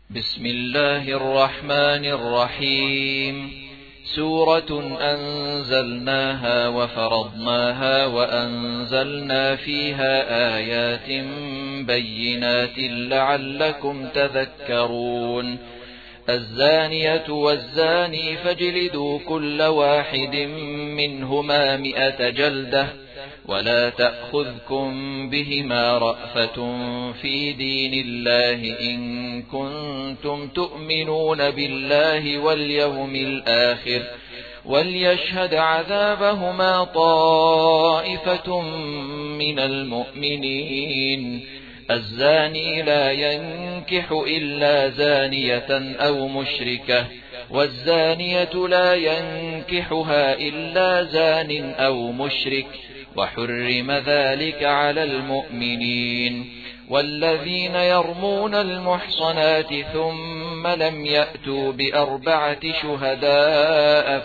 بسم الله الرحمن الرحيم. سورة أنزلناها وفرضناها وأنزلنا فيها آيات بينات لعلكم تذكرون. الزانية والزاني فاجلدوا كل واحد منهما 100 جلدة ولا تأخذكم بهما رأفة في دين الله إن كنتم تؤمنون بالله واليوم الآخر وليشهد عذابهما طائفة من المؤمنين. الزاني لا ينكح إلا زانية أو مشركة والزانية لا ينكحها إلا زان أو مشرك وحرم ذلك على المؤمنين. والذين يرمون المحصنات ثم لم يأتوا ب4 شهداء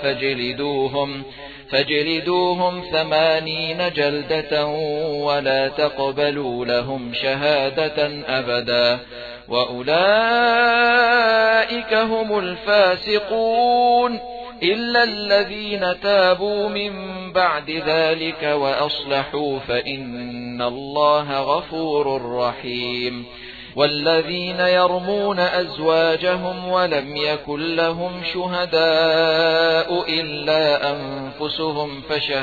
فاجلدوهم 80 جلدة ولا تقبلوا لهم شهادة أبدا وأولئك هم الفاسقون إلا الذين تابوا من بعد ذلك وأصلحوا فإن الله غفور رحيم. والذين يرمون أزواجهم ولم يكن لهم شهداء إلا أنفسهم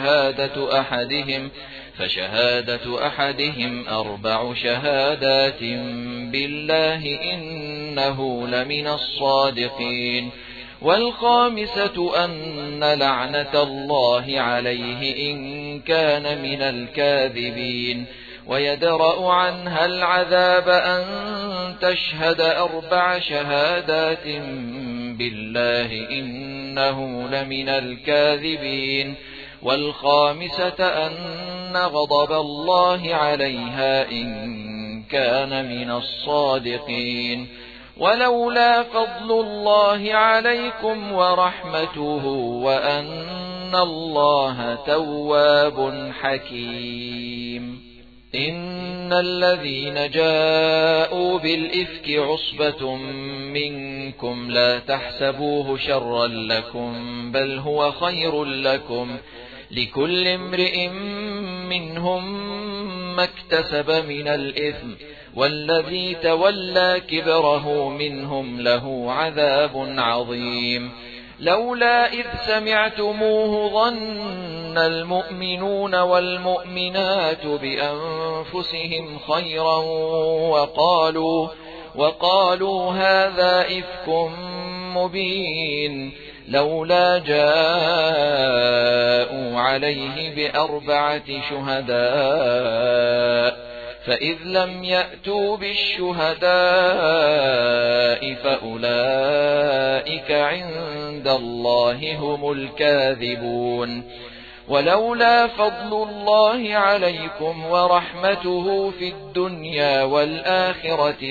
فشهادة أحدهم 4 شهادات بالله إنه لمن الصادقين. والخامسة أن لعنة الله عليه إن كان من الكاذبين. ويدرأ عنها العذاب أن تشهد 4 شهادات بالله إنه لمن الكاذبين. والخامسة أن غضب الله عليها إن كان من الصادقين. ولولا فضل الله عليكم ورحمته وأن الله تواب حكيم. إن الذين جاءوا بالإفك عصبة منكم لا تحسبوه شرا لكم بل هو خير لكم لكل امرئ منهم ما اكتسب من الإثم والذي تولى كبره منهم له عذاب عظيم. لولا إذ سمعتموه ظن المؤمنون والمؤمنات بأنفسهم خيرا وقالوا هذا إفك مبين. لولا جاءوا عليه ب4 شهداء فإذ لم يأتوا بالشهداء فأولئك عند الله هم الكاذبون. ولولا فضل الله عليكم ورحمته في الدنيا والآخرة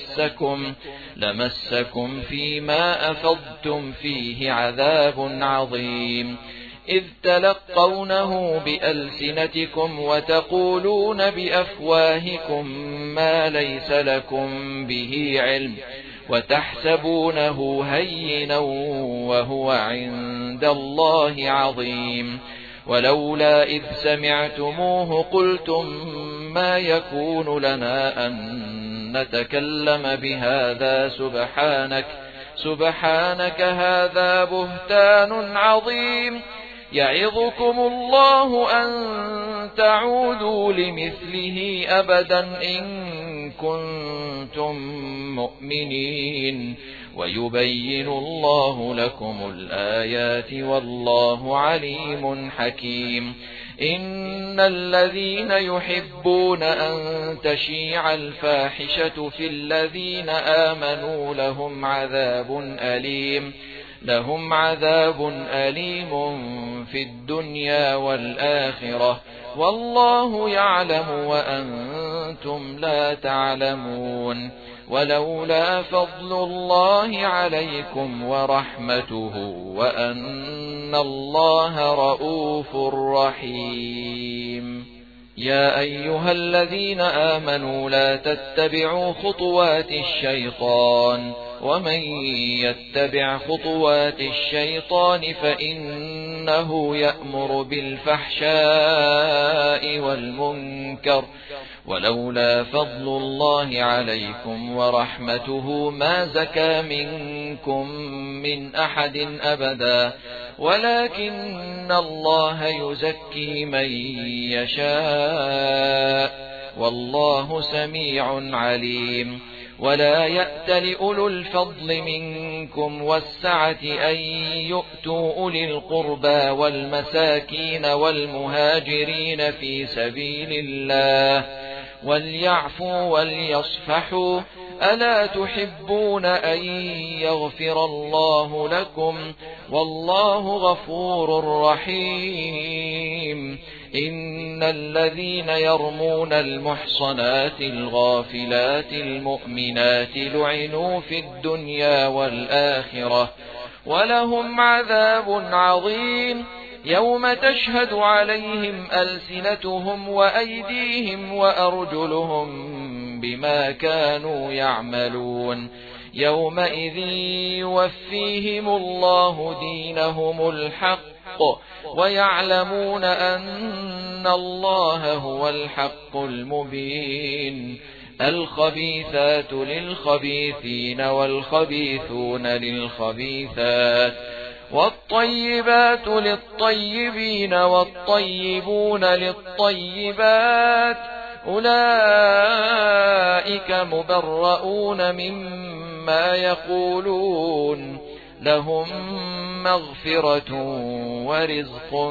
لمسكم فيما أفضتم فيه عذاب عظيم. إذ تلقونه بألسنتكم وتقولون بأفواهكم ما ليس لكم به علم وتحسبونه هينا وهو عند الله عظيم. ولولا إذ سمعتموه قلتم ما يكون لنا أن نتكلم بهذا سبحانك هذا بهتان عظيم. يعظكم الله أن تعودوا لمثله أبدا إن كنتم مؤمنين ويبين الله لكم الآيات والله عليم حكيم. إن الذين يحبون أن تشيع الفاحشة في الذين آمنوا لهم عذاب أليم في الدنيا والآخرة والله يعلم وأنتم لا تعلمون. ولولا فضل الله عليكم ورحمته وأن الله رؤوف رحيم. يا أيها الذين آمنوا لا تتبعوا خطوات الشيطان ومن يتبع خطوات الشيطان فإنه يأمر بالفحشاء والمنكر ولولا فضل الله عليكم ورحمته ما زكى منكم من أحد أبدا ولكن الله يزكي من يشاء والله سميع عليم ولا يأت لأولو الفضل منكم والسعة أن يؤتوا أولي القربى والمساكين والمهاجرين في سبيل الله وليعفوا وليصفحوا ألا تحبون أن يغفر الله لكم والله غفور رحيم إن الذين يرمون المحصنات الغافلات المؤمنات لعنوا في الدنيا والآخرة ولهم عذاب عظيم يوم تشهد عليهم ألسنتهم وأيديهم وأرجلهم بما كانوا يعملون يومئذ يوفيهم الله دينهم الحق ويعلمون أن الله هو الحق المبين الخبيثات للخبيثين والخبيثون للخبيثات والطيبات للطيبين والطيبون للطيبات أولئك مبرؤون مما يقولون لهم مغفرة ورزق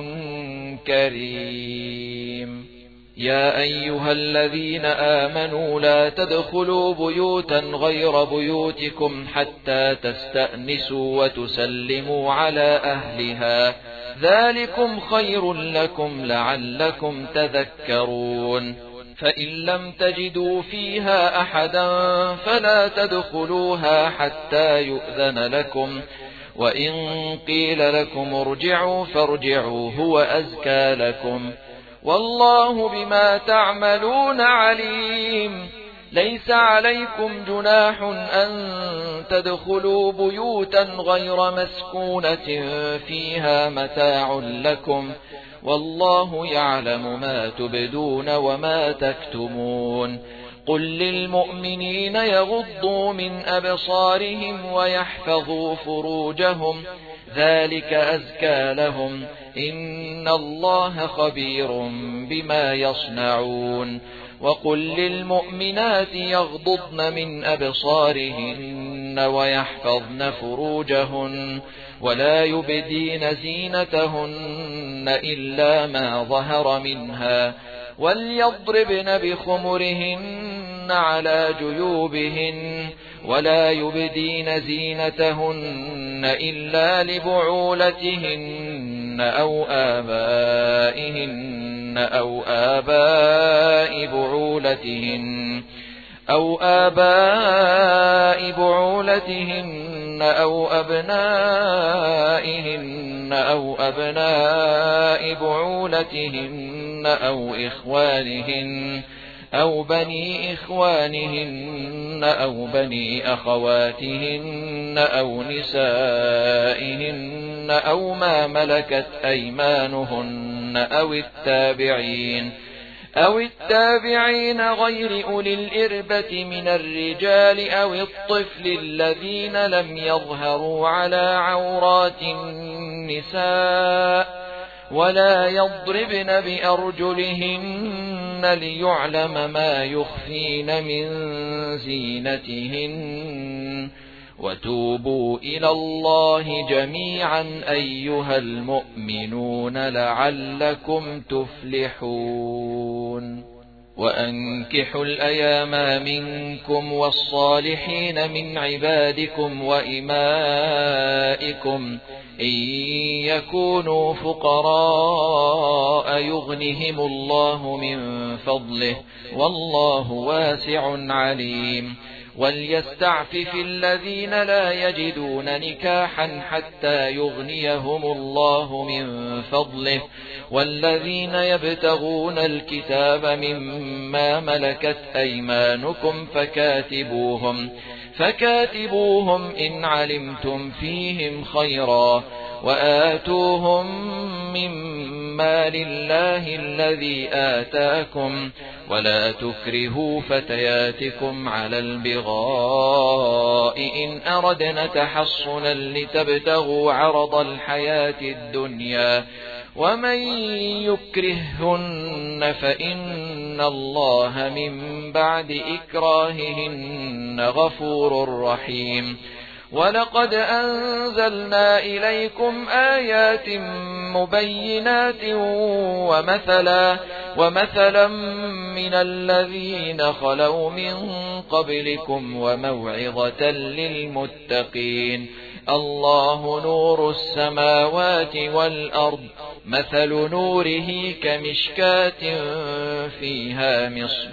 كريم يا أيها الذين آمنوا لا تدخلوا بيوتا غير بيوتكم حتى تستأنسوا وتسلموا على أهلها ذلكم خير لكم لعلكم تذكرون فإن لم تجدوا فيها أحدا فلا تدخلوها حتى يؤذن لكم وإن قيل لكم ارجعوا فارجعوا هو أزكى لكم والله بما تعملون عليم ليس عليكم جناح أن تدخلوا بيوتا غير مسكونة فيها متاع لكم والله يعلم ما تبدون وما تكتمون قل للمؤمنين يغضوا من أبصارهم ويحفظوا فروجهم ذلك أزكى لهم إن الله خبير بما يصنعون وقل للمؤمنات يغضضن من أبصارهن ويحفظن فروجهن ولا يبدين زينتهن إلا ما ظهر منها وليضربن بخمرهن على جيوبهن ولا يبدين زينتهن إلا لبعولتهن أو آبائهن أو آباء بعولتهن أو أبنائهن أو أبناء بعولتهن أو إخوانهن أو بني إخوانهن أو بني أخواتهن أو نسائهن أو ما ملكت أيمانهن أو التابعين غير أولي الإربة من الرجال أو الطفل الذين لم يظهروا على عورات النساء ولا يضربن بأرجلهن ليعلم ما يخفين من زينتهن وتوبوا إلى الله جميعا أيها المؤمنون لعلكم تفلحون وأنكحوا الأيام منكم والصالحين من عبادكم وإمائكم إن يكونوا فقراء يغنهم الله من فضله والله واسع عليم وليستعفف الذين لا يجدون نكاحا حتى يغنيهم الله من فضله والذين يبتغون الكتاب مما ملكت أيمانكم فكاتبوهم إن علمتم فيهم خيرا وآتوهم مما لله الذي آتاكم ولا تكرهوا فتياتكم على البغاء إن أردنا تحصنا لتبتغوا عرض الحياة الدنيا ومن يكرههن فإن الله من بعد إكراههن غفور رحيم. ولقد أنزلنا إليكم آيات مبينات ومثلا من الذين خلوا من قبلكم وموعظة للمتقين. الله نور السماوات والأرض مثل نوره كمشكاة فيها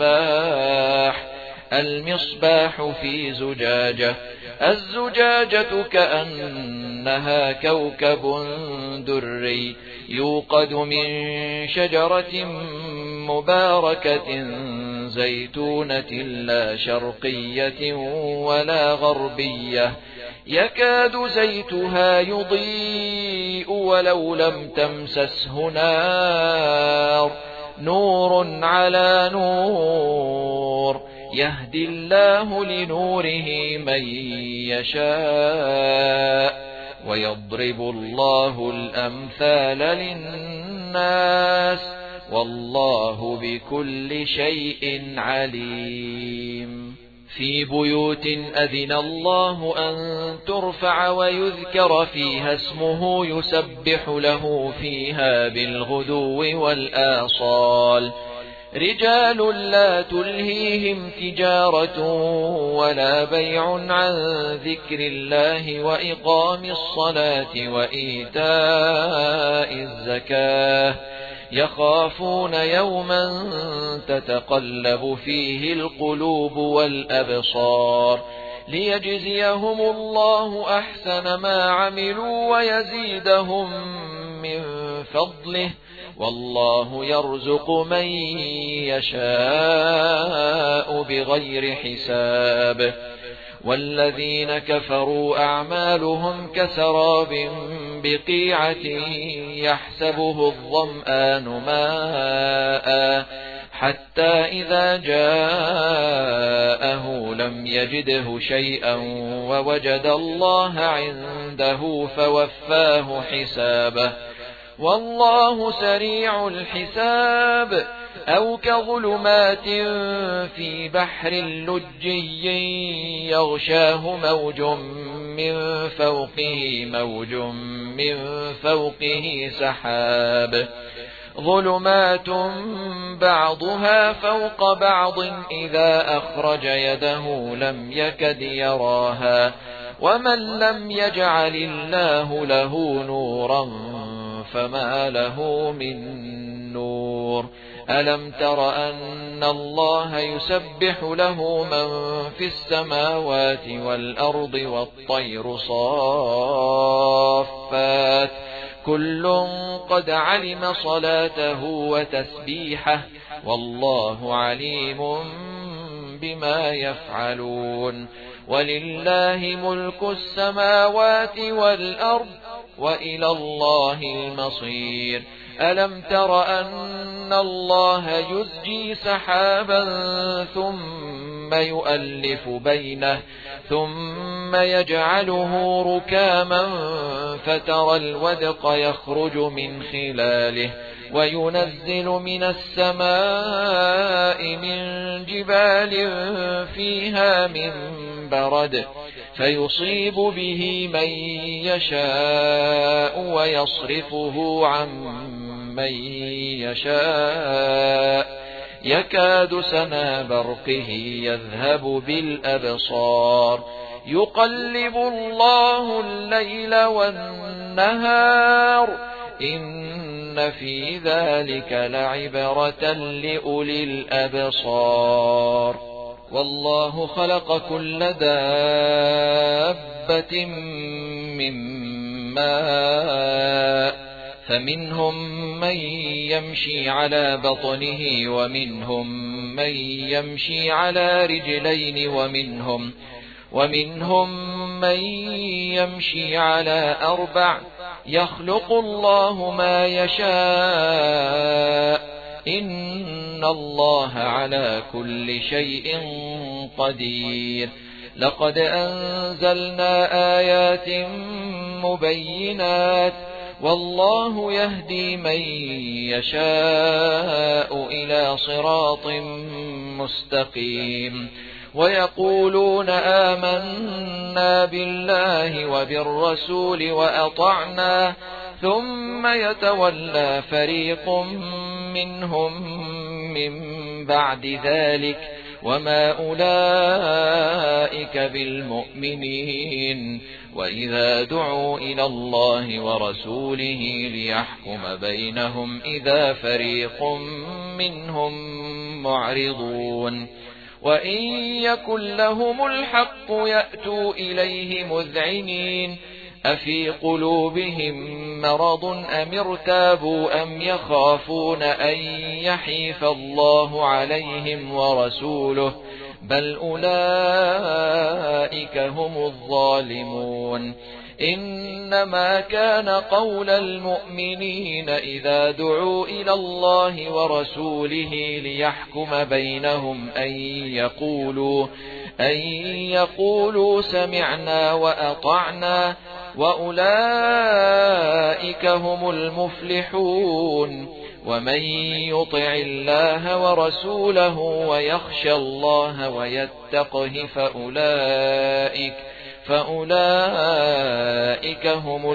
المصباح في زجاجة الزجاجة كأنها كوكب دري يوقد من شجرة مباركة زيتونة لا شرقية ولا غربية يكاد زيتها يضيء ولو لم تمسسه نار نور على نور يهدي الله لنوره من يشاء ويضرب الله الأمثال للناس والله بكل شيء عليم. في بيوت أذن الله أن ترفع ويذكر فيها اسمه يسبح له فيها بالغدو والآصال رجال لا تلهيهم تجارة ولا بيع عن ذكر الله وإقام الصلاة وإيتاء الزكاة يخافون يوما تتقلب فيه القلوب والأبصار ليجزيهم الله أحسن ما عملوا ويزيدهم من فضله والله يرزق من يشاء بغير حساب. والذين كفروا أعمالهم كسراب بقيعة يحسبه الظمآن ماء حتى إذا جاءه لم يجده شيئا ووجد الله عنده فوفاه حسابه والله سريع الحساب. أو كظلمات في بحر لجي يغشاه موج من فوقه سحاب ظلمات بعضها فوق بعض إذا أخرج يده لم يكد يراها ومن لم يجعل الله له نورا فما له من نور. ألم تر أن الله يسبح له من في السماوات والأرض والطير صافات كل قد علم صلاته وتسبيحه والله عليم بما يفعلون. ولله ملك السماوات والأرض وإلى الله المصير. ألم تر أن الله يزجي سحابا ثم يؤلف بينه ثم يجعله ركاما فترى الودق يخرج من خلاله وينزل من السماء من جبال فيها من برد فيصيب به من يشاء ويصرفه عن من يشاء يكاد سنا برقه يذهب بالأبصار يقلب الله الليل والنهار إن في ذلك لعبرة لأولي الأبصار. والله خلق كل دابة من ماء فمنهم من يمشي على بطنه ومنهم من يمشي على رجلين ومنهم من يمشي على 4 يخلق الله ما يشاء إن الله على كل شيء قدير لقد أنزلنا آيات مبينات والله يهدي من يشاء إلى صراط مستقيم ويقولون آمنا بالله وبالرسول وأطعنا ثم يتولى فريق منهم من بعد ذلك وما أولئك بالمؤمنين وإذا دعوا إلى الله ورسوله ليحكم بينهم إذا فريق منهم معرضون وإن يكن لهم الحق يأتوا إليه مذعنين أفي قلوبهم مرض أم ارتابوا أم يخافون أن يحيف الله عليهم ورسوله بل أولئك هم الظالمون إنما كان قول المؤمنين إذا دعوا إلى الله ورسوله ليحكم بينهم أن يقولوا سمعنا وأطعنا وأولئك هم المفلحون ومن يطع الله ورسوله ويخشى الله ويتقه فأولئك هم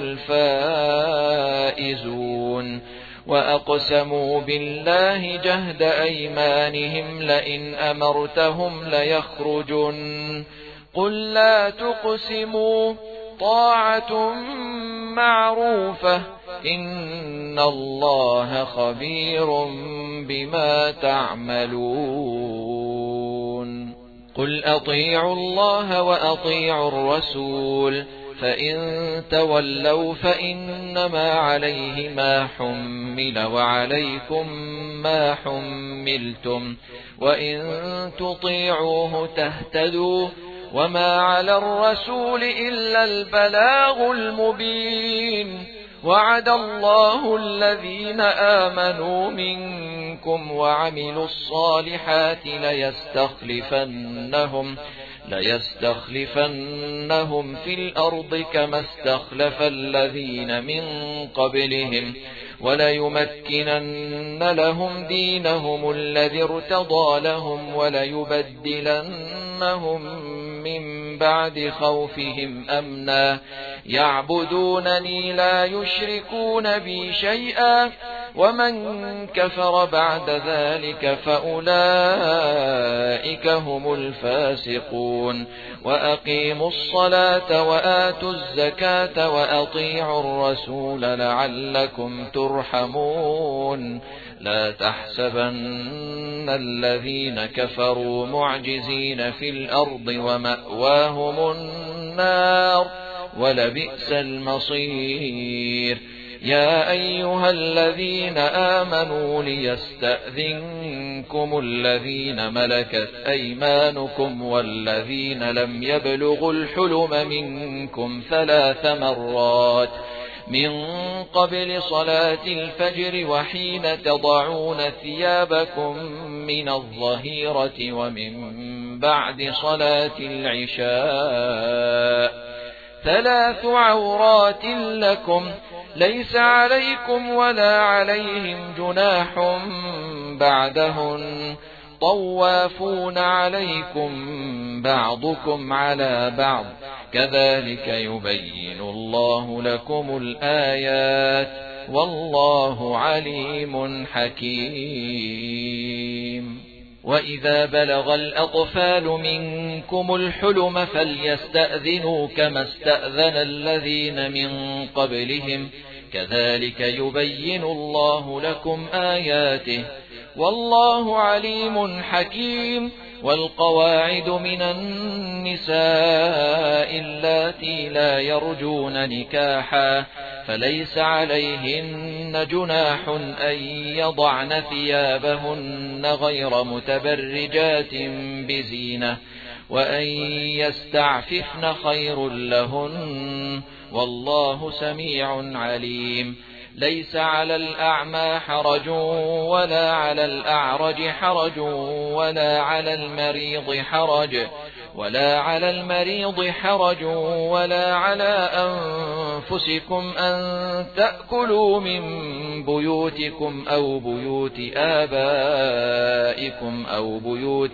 الفائزون وأقسموا بالله جهد أيمانهم لئن أمرتهم ليخرجن قل لا تقسموا طاعة معروفة إن الله خبير بما تعملون قل أطيعوا الله وأطيعوا الرسول فإن تولوا فإنما عليه ما حمل وعليكم ما حملتم وإن تطيعوه تهتدوا وما على الرسول إلا البلاغ المبين وعد الله الذين آمنوا منكم وعملوا الصالحات ليستخلفنهم في الأرض كما استخلف الذين من قبلهم وليمكنن لهم دينهم الذي ارتضى لهم وليبدلنهم من بعد خوفهم أمنا يعبدونني لا يشركون بي شيئا ومن كفر بعد ذلك فأولئك هم الفاسقون وأقيموا الصلاة وآتوا الزكاة وأطيعوا الرسول لعلكم ترحمون لا تحسبن الذين كفروا معجزين في الأرض ومأواهم النار ولبئس المصير يا أيها الذين آمنوا ليستأذنكم الذين ملكت أيمانكم والذين لم يبلغوا الحلم منكم 3 مرات من قبل صلاة الفجر وحين تضعون ثيابكم من الظهيرة ومن بعد صلاة العشاء 3 عورات لكم ليس عليكم ولا عليهم جناح بعدهن طوافون عليكم بعضكم على بعض كذلك يبين الله لكم الآيات والله عليم حكيم وإذا بلغ الأطفال منكم الحلم فليستأذنوا كما استأذن الذين من قبلهم كذلك يبين الله لكم آياته والله عليم حكيم والقواعد من النساء اللاتي لا يرجون نكاحا فليس عليهن جناح أن يضعن ثيابهن غير متبرجات بزينة وأن يستعففن خير لهن والله سميع عليم. ليس على الأعمى حرج ولا على الأعرج حرج ولا على المريض حرج ولا على أنفسكم أن تأكلوا من بيوتكم أو بيوت آبائكم أو بيوت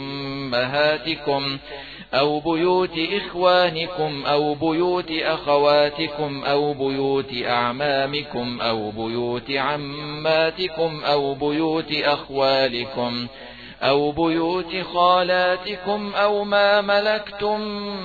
أمهاتكم أو بيوت إخوانكم أو بيوت أخواتكم أو بيوت أعمامكم أو بيوت عماتكم أو بيوت أخوالكم أو بيوت خالاتكم أو ما ملكتم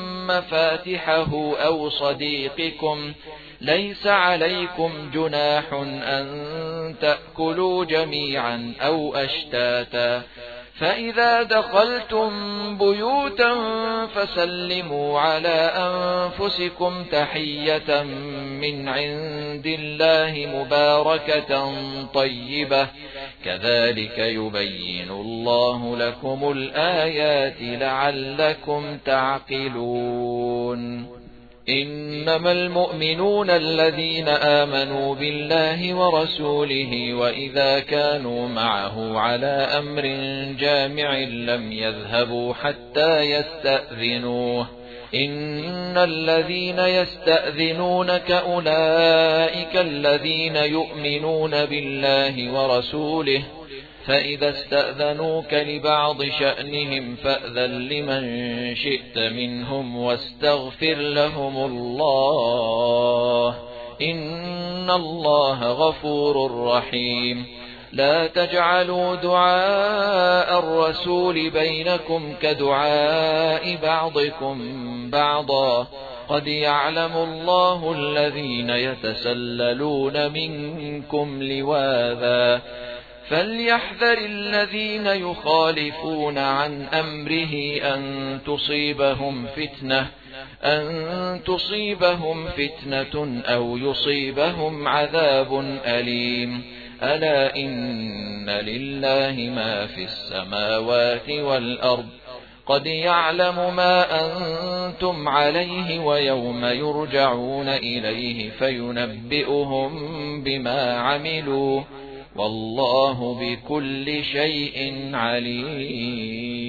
مفاتحه أو صديقكم. ليس عليكم جناح أن تأكلوا جميعا أو أشتاتا فإذا دخلتم بيوتا فسلموا على أنفسكم تحية من عند الله مباركة طيبة كذلك يبين الله لكم الآيات لعلكم تعقلون. إنما المؤمنون الذين آمنوا بالله ورسوله وإذا كانوا معه على أمر جامع لم يذهبوا حتى يستأذنوه. إن الذين يستأذنونك أولئك الذين يؤمنون بالله ورسوله فإذا استأذنوك لبعض شأنهم فأذن لمن شئت منهم واستغفر لهم الله إن الله غفور رحيم. لا تجعلوا دعاء الرسول بينكم كدعاء بعضكم بعضا قد يعلم الله الذين يتسللون منكم لواذا فليحذر الذين يخالفون عن أمره أن تصيبهم فتنة أو يصيبهم عذاب أليم. ألا إن لله ما في السماوات والأرض قد يعلم ما أنتم عليه ويوم يرجعون إليه فينبئهم بما عملوا والله بكل شيء عليم.